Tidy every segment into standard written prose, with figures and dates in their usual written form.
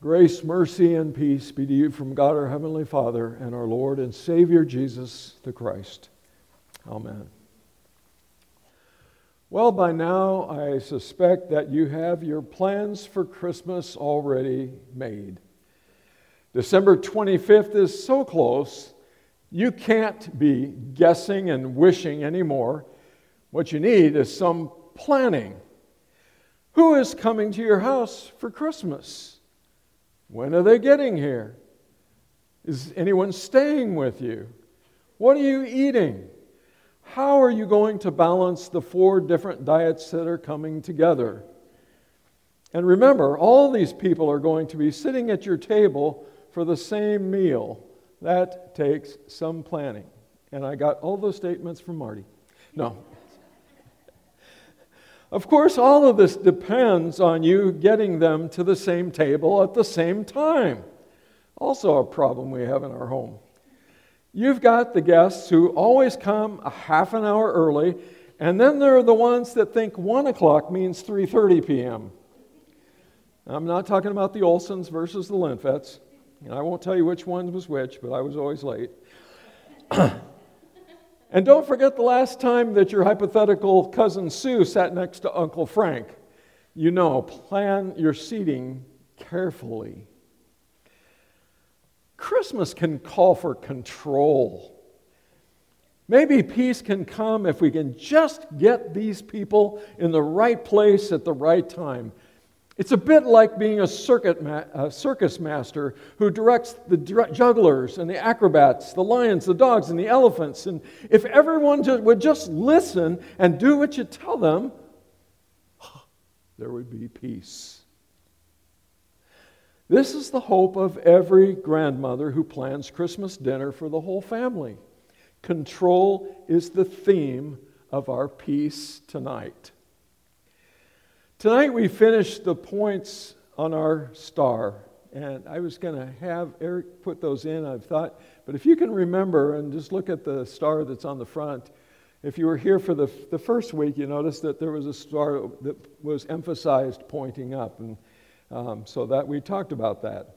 Grace, mercy, and peace be to you from God our Heavenly Father and our Lord and Savior Jesus the Christ. Amen. Well, by now I suspect that you have your plans for Christmas already made. December 25th is so close, you can't be guessing and wishing anymore. What you need is some planning. Who is coming to your house for Christmas? When are they getting here? Is anyone staying with you? What are you eating? How are you going to balance the 4 different diets that are coming together? And remember, all these people are going to be sitting at your table for the same meal. That takes some planning. And I got all those statements from Marty. No. Of course, all of this depends on you getting them to the same table at the same time. Also a problem we have in our home. You've got the guests who always come a half an hour early, and then there are the ones that think 1 o'clock means 3:30 p.m. I'm not talking about the Olsons versus the Linfets. And I won't tell you which one was which, but I was always late. And don't forget the last time that your hypothetical cousin Sue sat next to Uncle Frank. You know, plan your seating carefully. Christmas can call for control. Maybe peace can come if we can just get these people in the right place at the right time. It's a bit like being a circus master who directs the jugglers and the acrobats, the lions, the dogs, and the elephants. And if everyone would just listen and do what you tell them, there would be peace. This is the hope of every grandmother who plans Christmas dinner for the whole family. Control is the theme of our peace tonight. Tonight we finished the points on our star, and I was going to have Eric put those in, I've thought, but if you can remember and just look at the star that's on the front, if you were here for the first week, you noticed that there was a star that was emphasized pointing up, and so that we talked about that.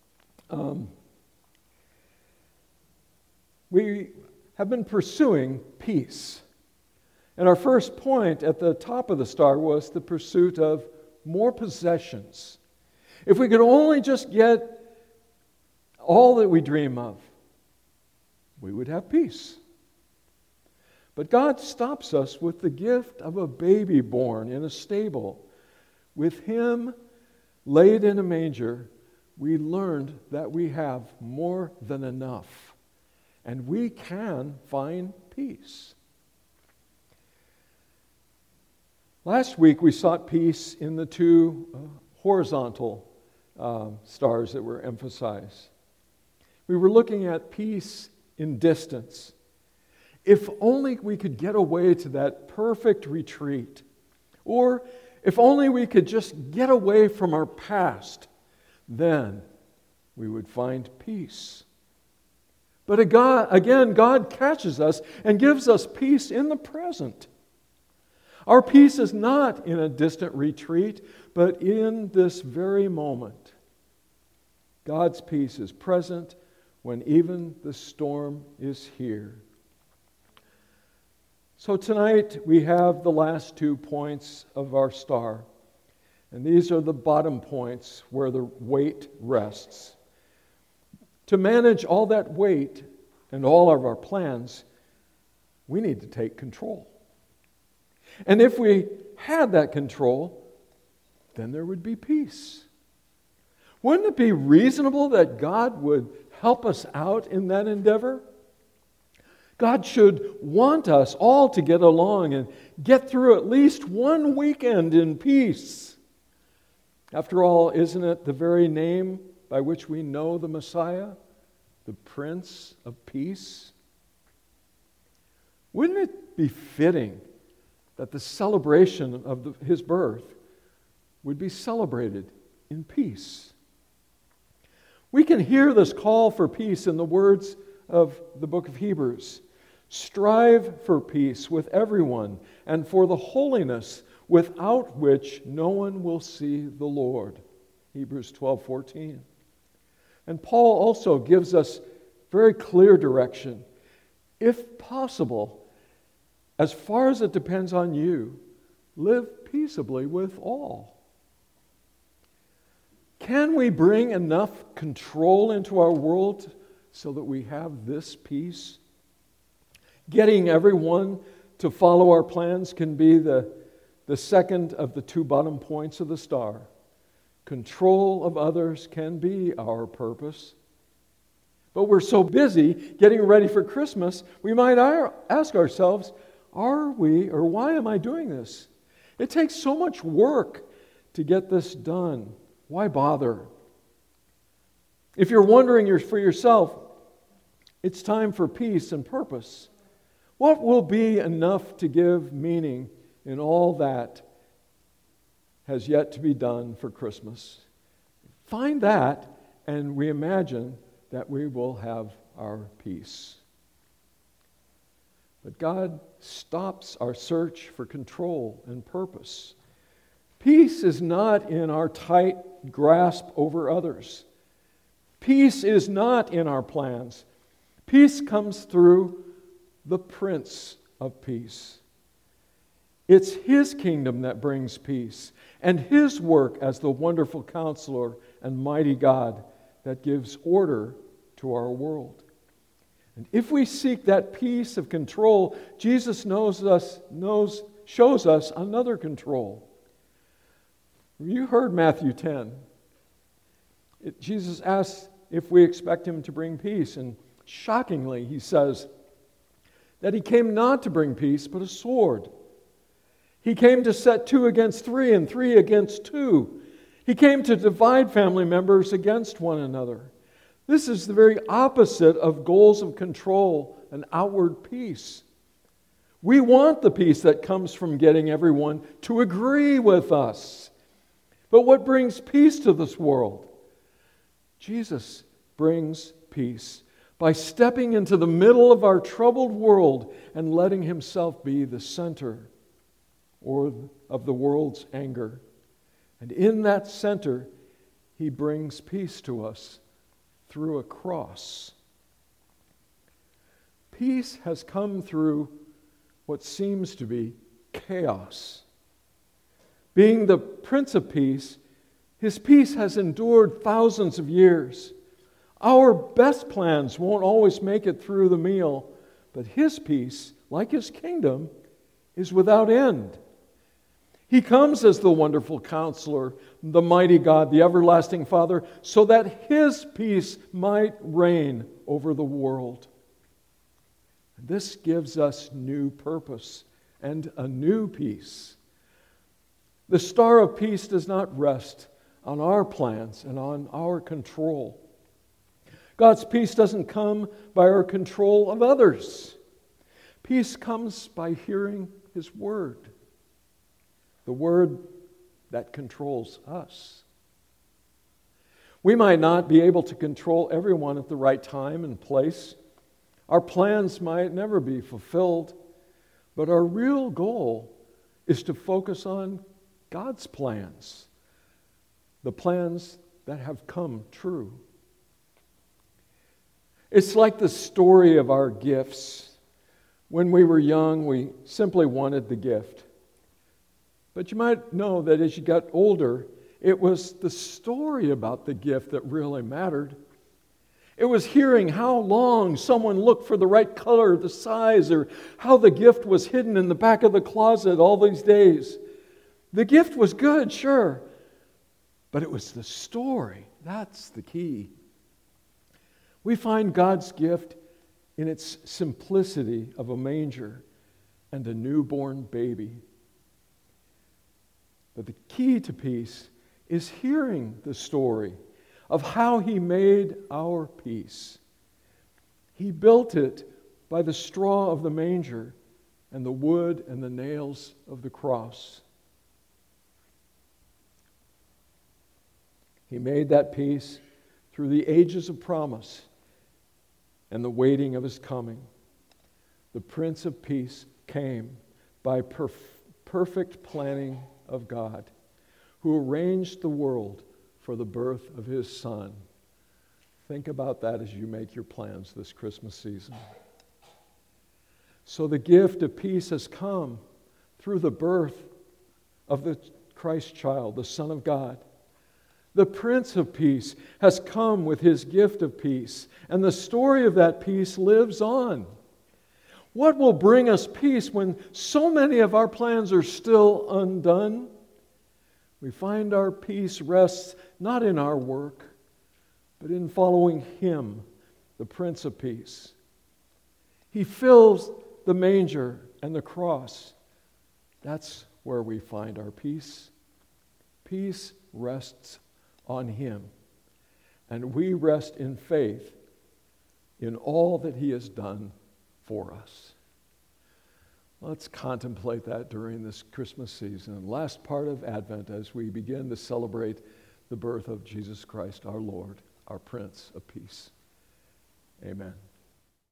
We have been pursuing peace. And our first point at the top of the star was the pursuit of more possessions. If we could only just get all that we dream of, we would have peace. But God stops us with the gift of a baby born in a stable. With Him laid in a manger, we learned that we have more than enough. And we can find peace. Last week we sought peace in the 2 horizontal stars that were emphasized. We were looking at peace in distance. If only we could get away to that perfect retreat, or if only we could just get away from our past, then we would find peace. But again, God catches us and gives us peace in the present. Our peace is not in a distant retreat, but in this very moment. God's peace is present when even the storm is here. So tonight we have the last 2 points of our star. And these are the bottom points where the weight rests. To manage all that weight and all of our plans, we need to take control. And if we had that control, then there would be peace. Wouldn't it be reasonable that God would help us out in that endeavor? God should want us all to get along and get through at least one weekend in peace. After all, isn't it the very name by which we know the Messiah, the Prince of Peace? Wouldn't it be fitting that the celebration of His birth would be celebrated in peace? We can hear this call for peace in the words of the book of Hebrews. Strive for peace with everyone and for the holiness without which no one will see the Lord. Hebrews 12:14. And Paul also gives us very clear direction. If possible, as far as it depends on you, live peaceably with all. Can we bring enough control into our world so that we have this peace? Getting everyone to follow our plans can be the second of the two bottom points of the star. Control of others can be our purpose. But we're so busy getting ready for Christmas, we might ask ourselves, are we, or why am I doing this? It takes so much work to get this done. Why bother? If you're wondering for yourself, it's time for peace and purpose. What will be enough to give meaning in all that has yet to be done for Christmas? Find that, and we imagine that we will have our peace. But God stops our search for control and purpose. Peace is not in our tight grasp over others. Peace is not in our plans. Peace comes through the Prince of Peace. It's His kingdom that brings peace, and His work as the wonderful counselor and mighty God that gives order to our world. And if we seek that peace of control, Jesus shows us another control. You heard Matthew 10. Jesus asks if we expect Him to bring peace, and shockingly, He says that He came not to bring peace, but a sword. He came to set 2 against 3 and 3 against 2. He came to divide family members against one another. This is the very opposite of goals of control and outward peace. We want the peace that comes from getting everyone to agree with us. But what brings peace to this world? Jesus brings peace by stepping into the middle of our troubled world and letting Himself be the center of the world's anger. And in that center, He brings peace to us through a cross. Peace has come through what seems to be chaos. Being the Prince of Peace, His peace has endured thousands of years. Our best plans won't always make it through the meal, but His peace, like His kingdom, is without end. He comes as the wonderful counselor, the mighty God, the everlasting Father, so that His peace might reign over the world. This gives us new purpose and a new peace. The star of peace does not rest on our plans and on our control. God's peace doesn't come by our control of others. Peace comes by hearing His word. The word that controls us. We might not be able to control everyone at the right time and place. Our plans might never be fulfilled, but our real goal is to focus on God's plans, the plans that have come true. It's like the story of our gifts. When we were young, we simply wanted the gift. But you might know that as you got older, it was the story about the gift that really mattered. It was hearing how long someone looked for the right color, the size, or how the gift was hidden in the back of the closet all these days. The gift was good, sure, but it was the story. That's the key. We find God's gift in its simplicity of a manger and a newborn baby. But the key to peace is hearing the story of how He made our peace. He built it by the straw of the manger and the wood and the nails of the cross. He made that peace through the ages of promise and the waiting of His coming. The Prince of Peace came by perfect planning of God, who arranged the world for the birth of his Son. Think about that as you make your plans this Christmas season. So the gift of peace has come through the birth of the Christ child, the Son of God. The Prince of Peace has come with his gift of peace, and the story of that peace lives on. What will bring us peace when so many of our plans are still undone? We find our peace rests not in our work, but in following him, the Prince of Peace. He fills the manger and the cross. That's where we find our peace. Peace rests on him, and we rest in faith in all that he has done for us. Let's contemplate that during this Christmas season, last part of Advent, as we begin to celebrate the birth of Jesus Christ, our Lord, our Prince of Peace. Amen.